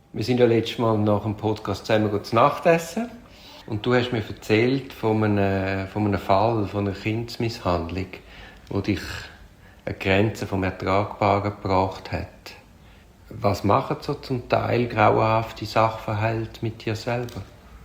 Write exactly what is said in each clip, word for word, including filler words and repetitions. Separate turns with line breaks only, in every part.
Wir sind ja letztes Mal nach dem Podcast zusammen zu Nacht essen. Und du hast mir erzählt von einem, von einem Fall, von einer Kindsmisshandlung, wo dich eine Grenze vom Ertragbaren gebracht hat. Was machen so zum Teil grauenhafte Sachverhalte mit dir selber?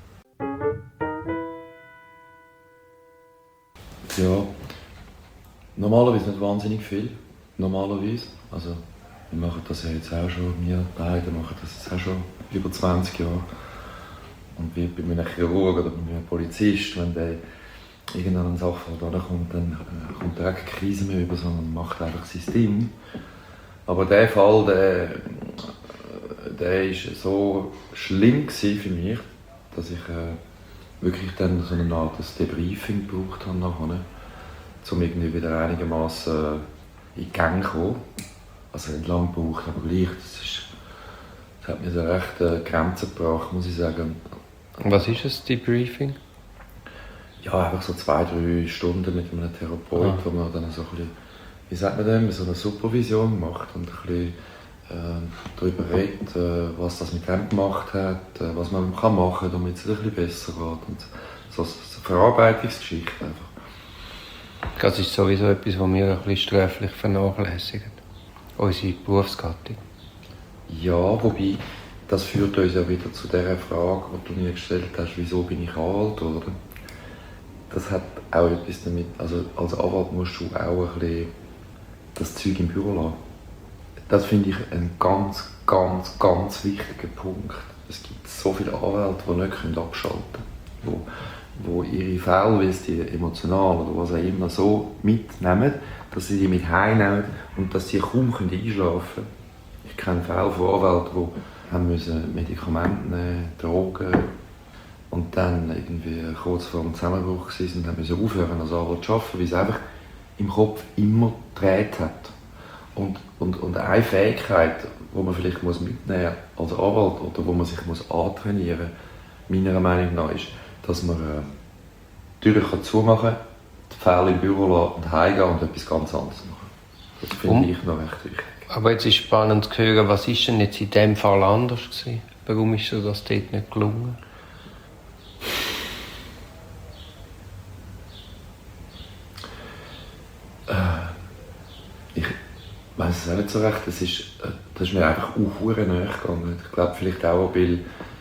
Ja, normalerweise nicht wahnsinnig viel. Normalerweise. Also, wir machen das ja jetzt auch schon, wir beide machen das jetzt auch schon über zwanzig Jahre. Und wie bei einem Chirurg oder bei einem Polizist, wenn der irgendeinen Sachverhalt ankommt, dann kommt er keine Krise mehr über, sondern macht einfach sein Ding. Aber der Fall, der, der ist so schlimm für mich, dass ich äh, wirklich dann so eine Art Debriefing gebraucht habe nachher, um irgendwie wieder einigermaßen in die Gänge zu kommen. Also nicht lange gebraucht, aber gleich, das, ist, das hat mir so recht äh, Grenzen gebracht, muss ich sagen.
Was ist das Debriefing?
Ja, einfach so zwei, drei Stunden mit einem Therapeut, ah. wo man dann so ein bisschen, wie sagt man dem, so eine Supervision macht und ein bisschen äh, darüber redet, äh, was das mit dem gemacht hat, äh, was man kann machen kann, damit es ein bisschen besser geht. Und so, so eine Verarbeitungsgeschichte einfach.
Das ist sowieso etwas, was wir ein bisschen sträflich vernachlässigen. Unsere Berufsgattung.
Ja, wobei, das führt uns ja wieder zu der Frage, die du mir gestellt hast, wieso bin ich Anwalt, oder? Das hat auch etwas damit, also als Anwalt musst du auch ein bisschen das Zeug im Büro lassen. Das finde ich ein ganz, ganz, ganz wichtiger Punkt. Es gibt so viele Anwälte, die nicht abschalten können, die, die ihre Fälle, weil sie die emotional oder was auch immer so mitnehmen, dass sie die mit heimnehmen und dass sie kaum einschlafen können. Ich kenne Fälle von Anwälten, die haben müssen Medikamente nehmen, Drogen und dann irgendwie kurz vor dem Zusammenbruch waren und haben müssen aufhören als Anwalt zu arbeiten, weil es einfach im Kopf immer gedreht hat. Und, und, und eine Fähigkeit, die man vielleicht mitnehmen muss als Anwalt oder wo man sich muss antrainieren muss, meiner Meinung nach, ist, dass man äh, die Türen zumachen kann, die Fälle im Büro lassen und heimgehen und etwas ganz anderes machen. Das finde um. ich noch recht wichtig.
Aber jetzt ist spannend zu hören, was ist denn jetzt in diesem Fall anders gewesen? Warum ist dir das dort nicht gelungen?
Äh, ich weiß es auch nicht so recht. Das ist, das ist mir einfach auch sehr nahe gegangen. Ich glaube vielleicht auch, weil...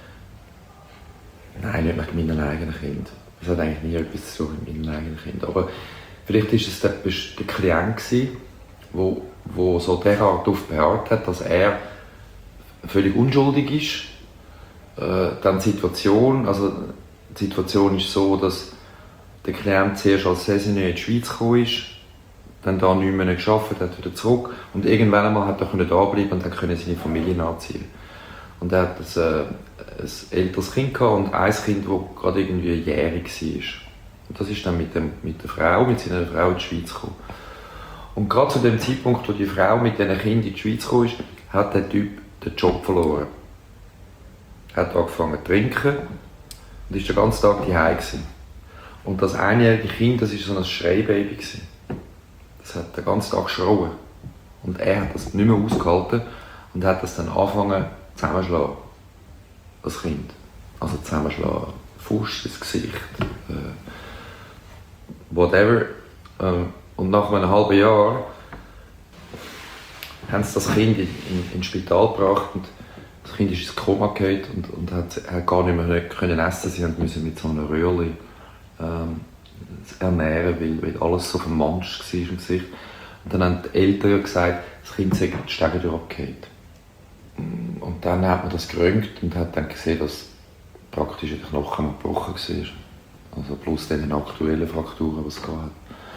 Nein, nicht mit meinen eigenen Kindern. Das hat eigentlich nie etwas zu tun mit meinen eigenen Kindern. Aber vielleicht war es der, der Klient, der wo so derart darauf beharrt hat, dass er völlig unschuldig ist. Äh, dann die Situation, also die Situation ist so, dass der Klient zuerst als Saisonnier in die Schweiz gekommen ist, dann da nicht mehr gearbeitet hat, wieder zurück und irgendwann einmal hat er da bleiben und dann können seine Familie nachziehen. Und er hat ein, äh, ein älteres Kind gehabt und ein Kind, das gerade irgendwie jährig war. Und das ist dann mit, dem, mit der Frau, mit seiner Frau in die Schweiz gekommen. Und gerade zu dem Zeitpunkt, wo die Frau mit diesen Kindern in die Schweiz kam, hat der Typ den Job verloren. Er hat angefangen zu trinken und war den ganzen Tag daheim. Und das einjährige Kind, das war so ein Schreibaby. Das hat den ganzen Tag geschrauen. Und er hat das nicht mehr ausgehalten und hat das dann angefangen zusammenzuschlagen. Das Kind. Also zusammenschlagen, Fuß ins Gesicht, äh, whatever. Ähm, Und nach einem halben Jahr haben sie das Kind in, in, ins Spital gebracht und das Kind ist ins Koma gefallen und, und hat, hat gar nicht mehr können essen. Sie mussten mit so einer Röhrli ähm, ernähren, weil, weil alles so vermanscht war im Gesicht. Und dann haben die Eltern gesagt, das Kind sei die Stege durchgefallen. Und dann hat man das geröntgt und hat dann gesehen, dass praktisch der Knochen gebrochen war. Also plus den aktuellen Frakturen, die es gab.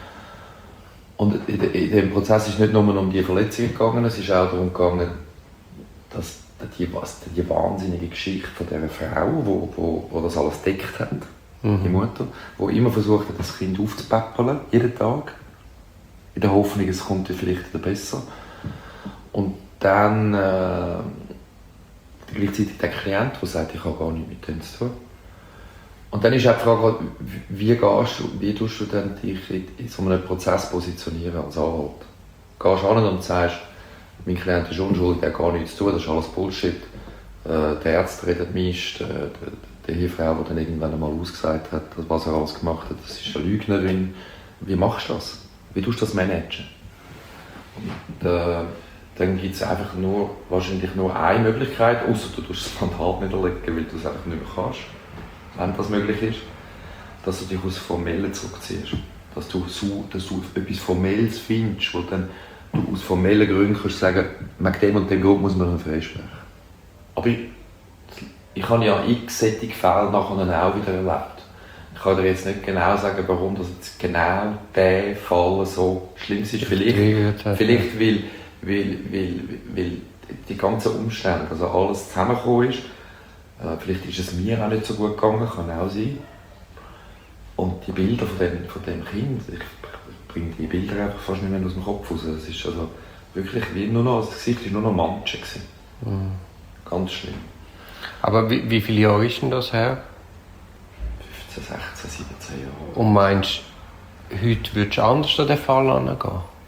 Und in diesem Prozess ist es nicht nur um die Verletzungen gegangen, es ist auch darum gegangen, dass die, die wahnsinnige Geschichte von dieser Frau, die wo, wo, wo das alles deckt hat, mhm. die Mutter, die immer versucht hat, das Kind aufzupäppeln, jeden Tag, in der Hoffnung, es kommt ja vielleicht wieder besser. Und dann äh, gleichzeitig der Klient, der sagt, ich habe gar nichts mit dem zu tun. Und dann ist auch die Frage, wie, gehst du, wie tust du denn dich in so einem Prozess positionieren als Anwalt? Gehst du hin und sagst, mein Klient ist unschuldig, der hat gar nichts zu tun, das ist alles Bullshit. Äh, die Ärzte reden meist, äh, die, die Frau, die dann irgendwann einmal ausgesagt hat, was er alles gemacht hat, das ist eine Lügnerin. Wie machst du das? Wie tust du das managen? Und, äh, dann gibt es einfach nur, wahrscheinlich nur eine Möglichkeit, außer du tust das Mandat niederlegen, weil du es einfach nicht mehr kannst, wenn das möglich ist, dass du dich aus Formellen zurückziehst. Dass du, so, dass du etwas Formelles findest, wo dann du aus formellen Gründen kannst sagen, wegen dem und dem Grund muss man dann freisprechen. Aber ich, ich habe ja x solche Fälle nachher auch wieder erlebt. Ich kann dir jetzt nicht genau sagen, warum das jetzt genau der Fall so schlimm ist. Vielleicht, vielleicht weil, weil, weil, weil die ganzen Umstände, also alles zusammengekommen ist. Äh, vielleicht ist es mir auch nicht so gut gegangen, kann auch sein. Und die Bilder von dem, von dem Kind, ich bringe die Bilder einfach fast nicht mehr aus dem Kopf raus. Es ist also wirklich wie nur noch, das Gesicht war nur noch Manche. Mhm. Ganz schlimm.
Aber wie, wie viele Jahre ist denn das her?
fünfzehn, sechzehn, siebzehn Jahre.
Und meinst du, heute würdest du anders an den Fall herangehen?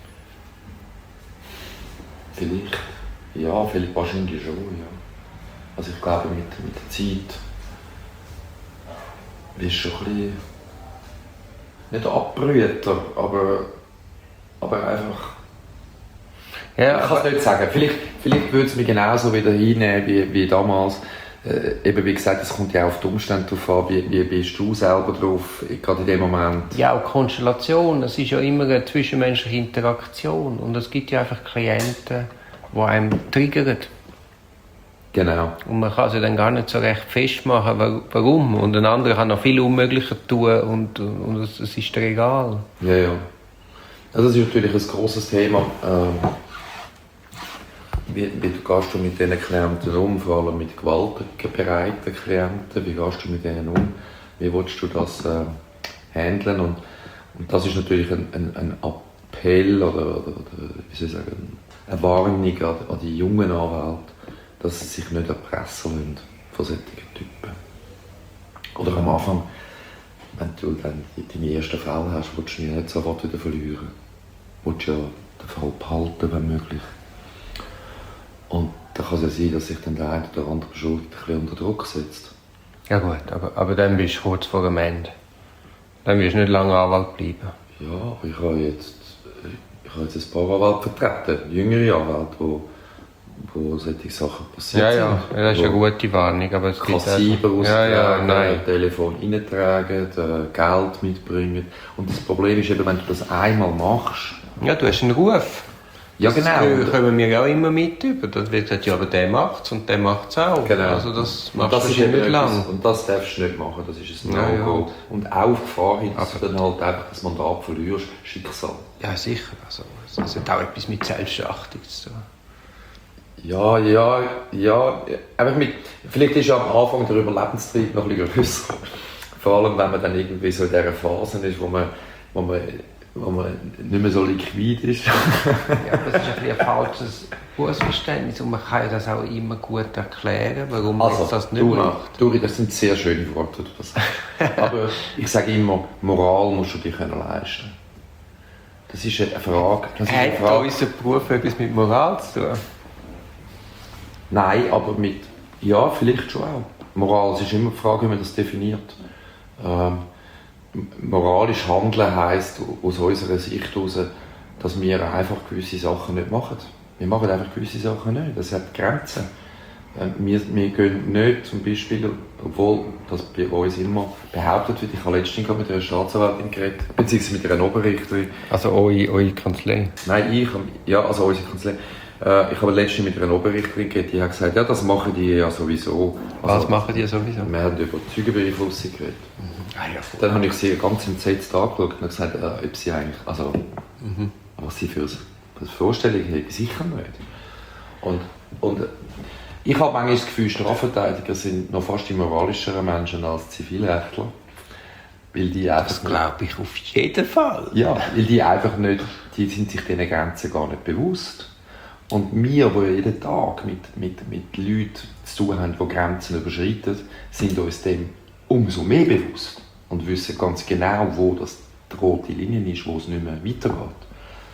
Vielleicht. Ja, vielleicht wahrscheinlich schon, ja. Also ich glaube, mit, mit der Zeit wirst du schon ein bisschen nicht Abbrüter, aber, aber einfach...
Ja,
ich kann es nicht sagen. Vielleicht, vielleicht würde es mich genauso wieder hinnehmen wie, wie damals. Äh, eben wie gesagt, es kommt ja auch auf die Umstände drauf an, wie, wie bist du selber drauf, gerade in dem Moment.
Ja, auch Konstellation. Es ist ja immer eine zwischenmenschliche Interaktion. Und es gibt ja einfach Klienten, die einem triggern.
Genau.
Und man kann sie dann gar nicht so recht festmachen, warum. Und ein anderer kann noch viel Unmöglicher tun und, und es, es ist dir egal.
Ja, ja. Also das ist natürlich ein grosses Thema. Ähm, wie, wie gehst du mit diesen Klienten um, vor allem mit gewaltbereiten Klienten? Wie gehst du mit denen um? Wie willst du das äh, handeln? Und, und das ist natürlich ein, ein, ein Appell oder, oder, oder wie soll ich sagen, eine Warnung an, an die jungen Anwälte, dass sie sich nicht erpressen lassen von solchen Typen. Oder am Anfang, wenn du dann deine ersten Fälle hast, willst du dich nicht sofort wieder verlieren. Du willst ja den Fall behalten, wenn möglich. Und da kann es ja sein, dass sich dann der eine oder andere Schuld ein bisschen unter Druck setzt.
Ja gut, aber, aber dann bist du kurz vor dem Ende. Dann wirst du nicht lange Anwalt bleiben.
Ja, aber ich habe jetzt, ich habe jetzt ein paar Anwälte vertreten, jüngere Anwälte, die wo solche Sachen passiert
ja,
sind.
Ja, ja, das ist eine gute Warnung. Aber es
Kassiber austragen,
ja, ja,
Telefon reintragen, Geld mitbringen. Und das Problem ist eben, wenn du das einmal machst...
Ja, du hast einen Ruf.
Ja, genau.
Das kommen wir auch immer mit über. Da wird gesagt, ja, aber der macht es und der macht es auch.
Genau.
Also das machst
das
du
ist
nicht lang.
Und das darfst du nicht machen, das ist ein
ja,
No-Go.
Ja.
Und auch auf Gefahr hin, dass du dann halt einfach das Mandat verlierst, Schicksal.
Ja, sicher. Also, das hat auch etwas mit Selbstachtung zu tun.
Ja, ja, ja. Einfach mit, vielleicht ist ja am Anfang der Überlebenstrieb noch ein bisschen grösser. Vor allem, wenn man dann irgendwie so in dieser Phase ist, wo man, wo man, wo man nicht mehr so liquid ist.
Ja, das ist ein, ein falsches Berufsverständnis und man kann das auch immer gut erklären, warum man
also,
das nicht
Duri,
macht.
Duri, das sind sehr schöne Worte, die du das sagst. Aber ich sage immer, Moral musst du dir leisten können. Das ist eine Frage. Das ist eine
Hat
Frage.
unser Beruf etwas mit Moral zu tun?
Nein, aber mit... Ja, vielleicht schon auch. Moral, es ist immer die Frage, wie man das definiert. Ähm, moralisch handeln heisst aus unserer Sicht heraus, dass wir einfach gewisse Sachen nicht machen. Wir machen einfach gewisse Sachen nicht. Das hat Grenzen. Ähm, wir, wir gehen nicht, zum Beispiel, obwohl das bei uns immer behauptet wird, ich habe letztens mit einer Staatsanwältin geredet, beziehungsweise mit einer Oberrichterin.
Also eure, eure Kanzlei?
Nein, ich, ja, also unsere Kanzlei. Äh, ich habe letztens mit einer Oberrichterin geredet, die hat gesagt, ja, das machen die ja sowieso. Also,
was machen die sowieso?
Wir haben über Zeugenbeeinflussung geredet.
Mhm. Ah, ja,
dann habe ich sie ganz entsetzt angeschaut und gesagt, äh, ob sie eigentlich, also, mhm. was sie für eine Vorstellung haben, sicher nicht. Und, und ich habe manchmal das Gefühl, Strafverteidiger sind noch fast die moralischeren Menschen als Zivilrechtler. Weil die
das glaube ich auf jeden Fall.
Ja, weil die einfach nicht, die sind sich diesen Grenzen gar nicht bewusst. Und wir, die jeden Tag mit, mit, mit Leuten zu tun haben, die Grenzen überschreiten, sind uns dem umso mehr bewusst und wissen ganz genau, wo das die rote Linie ist, wo es nicht mehr weitergeht.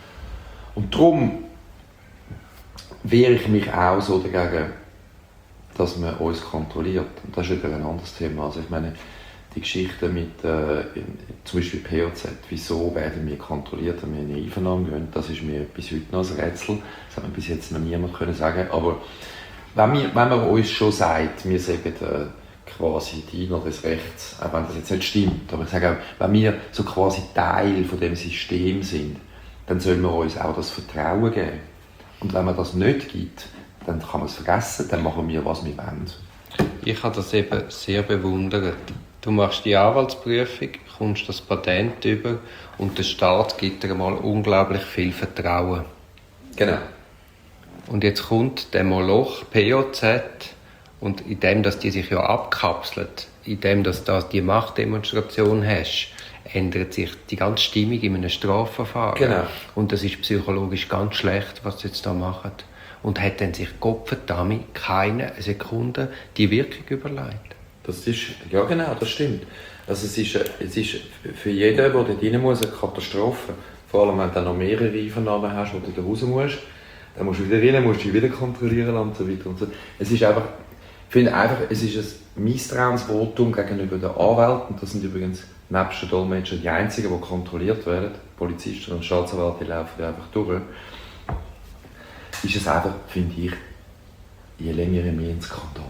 Und darum wehre ich mich auch so dagegen, dass man uns kontrolliert. Und das ist wieder ein anderes Thema. Also ich meine, die Geschichte mit äh, zum Beispiel P O Z, wieso werden wir kontrolliert, wenn wir in eine Einvernahme gehen, das ist mir bis heute noch ein Rätsel. Das hat mir bis jetzt noch niemand können sagen. Aber wenn, wir, wenn man uns schon sagt, wir sagen äh, quasi Diener des Rechts, auch wenn das jetzt nicht stimmt, aber ich sage auch, wenn wir so quasi Teil von dem System sind, dann soll man uns auch das Vertrauen geben. Und wenn man das nicht gibt, dann kann man es vergessen, dann machen wir, was wir wollen.
Ich habe das eben sehr bewundert. Du machst die Anwaltsprüfung, kommst das Patent über und der Staat gibt dir mal unglaublich viel Vertrauen.
Genau.
Und jetzt kommt der Moloch P O Z und in dem, dass die sich ja abkapselt, in dem, dass du die Machtdemonstration hast, ändert sich die ganze Stimmung in einem Strafverfahren.
Genau.
Und das ist psychologisch ganz schlecht, was sie jetzt da machen. Und hat dann sich Gottverdammt keine Sekunde die Wirkung überlegt.
Das ist, ja genau, das stimmt. Also es ist, es ist für jeden, der dort rein muss, eine Katastrophe. Vor allem, wenn du dann noch mehrere Einvernahmen hast, wo du da raus musst. Dann musst du wieder rein, musst dich wieder kontrollieren und so weiter und so. Es ist einfach, ich finde einfach, es ist ein Misstrauensvotum gegenüber den Anwälten. Das sind übrigens nebst den Dolmetschern die einzigen, die kontrolliert werden. Polizisten und Staatsanwälte laufen einfach durch. Ist es einfach, finde ich, je länger, je mehr ein Skandal.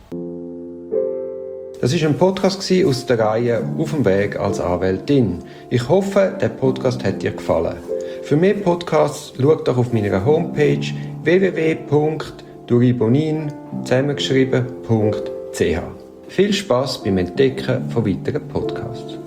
Das war ein Podcast aus der Reihe «Auf dem Weg als Anwältin». Ich hoffe, der Podcast hat dir gefallen. Für mehr Podcasts schau doch auf meiner Homepage w w w punkt duribonin zusammengeschrieben punkt c h. Viel Spass beim Entdecken von weiteren Podcasts.